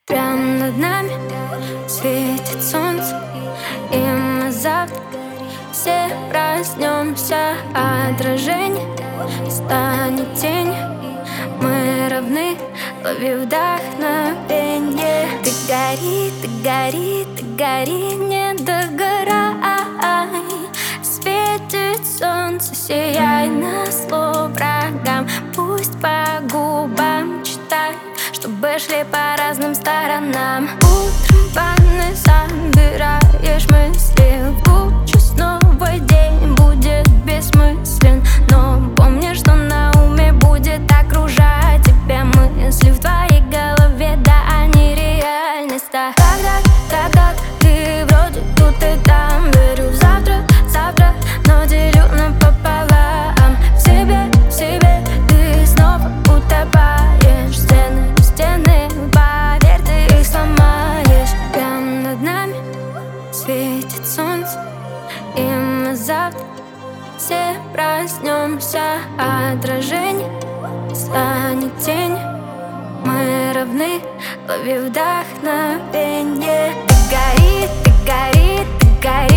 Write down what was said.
Прям над нами светит солнце, и мы завтра все проснемся. Отражение станет тень. Мы равны, лови вдохновенье. Ты гори, ты гори, ты гори, не догорай. Светит солнце, сияй на зло врагам. Пусть по губам читай, чтобы шли по разным сторонам. Утром в ванной собираешь мысли в кучу, снова день будет бессмыслен. Но помни, что на уме будет окружать тебя мысли в твоей голове, да они реальность. Тогда ты вроде тут и там. Верю в завтра, но делю напополам. В себе ты снова утопаешь. Стены, поверь, ты их сломаешь. Прям над нами светит солнце, и мы завтра все проснемся. Отражение станет тень. Мы равны, лови вдохновенье. Ты гори, ты гори, ты гори.